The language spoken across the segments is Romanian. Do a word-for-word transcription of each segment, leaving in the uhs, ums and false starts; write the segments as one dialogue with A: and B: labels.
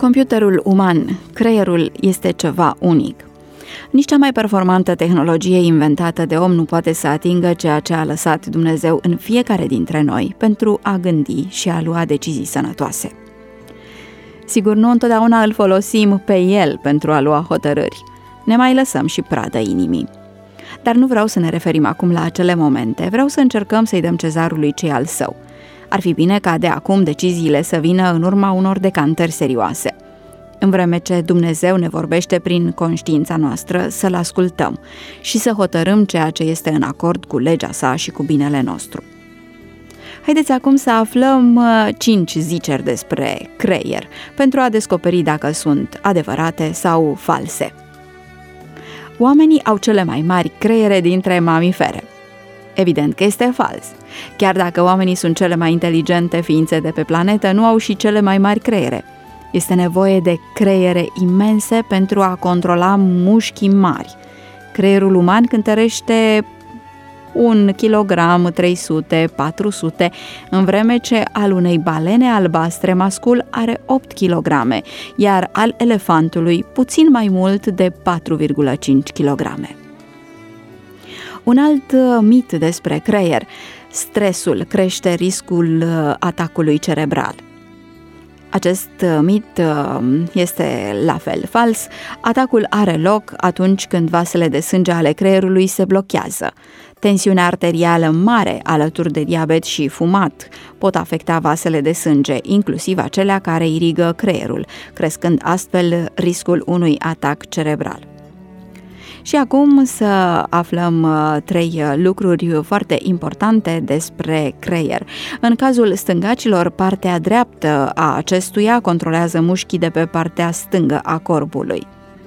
A: Computerul uman, creierul, este ceva unic. Nici cea mai performantă tehnologie inventată de om nu poate să atingă ceea ce a lăsat Dumnezeu în fiecare dintre noi pentru a gândi și a lua decizii sănătoase. Sigur, nu întotdeauna îl folosim pe el pentru a lua hotărâri. Ne mai lăsăm și pradă inimii. Dar nu vreau să ne referim acum la acele momente, vreau să încercăm să-i dăm cezarului ce al său. Ar fi bine ca de acum deciziile să vină în urma unor decantări serioase. În vreme ce Dumnezeu ne vorbește prin conștiința noastră, să-L ascultăm și să hotărâm ceea ce este în acord cu legea sa și cu binele nostru. Haideți acum să aflăm cinci ziceri despre creier, pentru a descoperi dacă sunt adevărate sau false. Oamenii au cele mai mari creiere dintre mamifere. Evident că este fals. Chiar dacă oamenii sunt cele mai inteligente ființe de pe planetă, nu au și cele mai mari creiere. Este nevoie de creiere imense pentru a controla mușchii mari. Creierul uman cântărește un kilogram, trei sute, patru sute, în vreme ce al unei balene albastre mascul are opt kilograme, iar al elefantului puțin mai mult de patru virgulă cinci kilograme. Un alt mit despre creier: stresul crește riscul atacului cerebral. Acest mit este la fel fals. Atacul are loc atunci când vasele de sânge ale creierului se blochează. Tensiunea arterială mare alături de diabet și fumat pot afecta vasele de sânge, inclusiv acelea care irigă creierul, crescând astfel riscul unui atac cerebral. Și acum să aflăm trei lucruri foarte importante despre creier. În cazul stângacilor, partea dreaptă a acestuia controlează mușchii de pe partea stângă a corpului.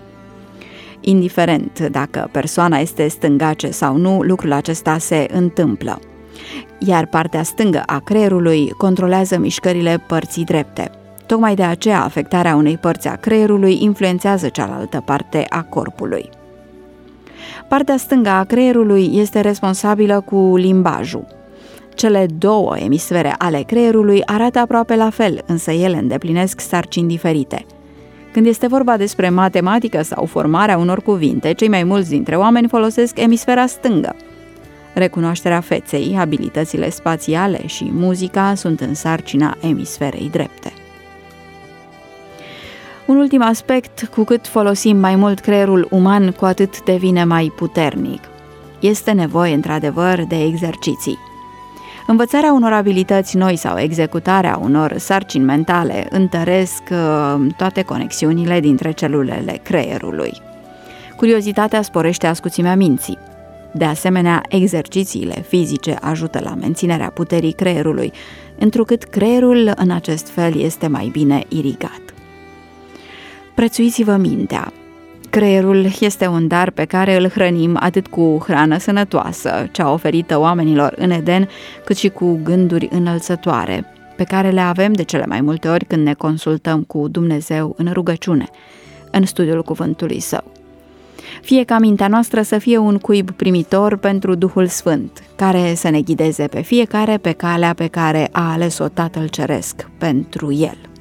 A: Indiferent dacă persoana este stângace sau nu, lucrul acesta se întâmplă. Iar partea stângă a creierului controlează mișcările părții drepte. Tocmai de aceea, afectarea unei părți a creierului influențează cealaltă parte a corpului. Partea stângă a creierului este responsabilă cu limbajul. Cele două emisfere ale creierului arată aproape la fel, însă ele îndeplinesc sarcini diferite. Când este vorba despre matematică sau formarea unor cuvinte, cei mai mulți dintre oameni folosesc emisfera stângă. Recunoașterea feței, abilitățile spațiale și muzica sunt în sarcina emisferei drepte. Un ultim aspect: cu cât folosim mai mult creierul uman, cu atât devine mai puternic. Este nevoie, într-adevăr, de exerciții. Învățarea unor abilități noi sau executarea unor sarcini mentale întăresc uh, toate conexiunile dintre celulele creierului. Curiozitatea sporește ascuțimea minții. De asemenea, exercițiile fizice ajută la menținerea puterii creierului, întrucât creierul în acest fel este mai bine irigat. Prețuiți-vă mintea. Creierul este un dar pe care îl hrănim atât cu hrană sănătoasă, cea oferită oamenilor în Eden, cât și cu gânduri înălțătoare, pe care le avem de cele mai multe ori când ne consultăm cu Dumnezeu în rugăciune, în studiul cuvântului Său. Fie ca mintea noastră să fie un cuib primitor pentru Duhul Sfânt, care să ne ghideze pe fiecare pe calea pe care a ales-o Tatăl Ceresc pentru El.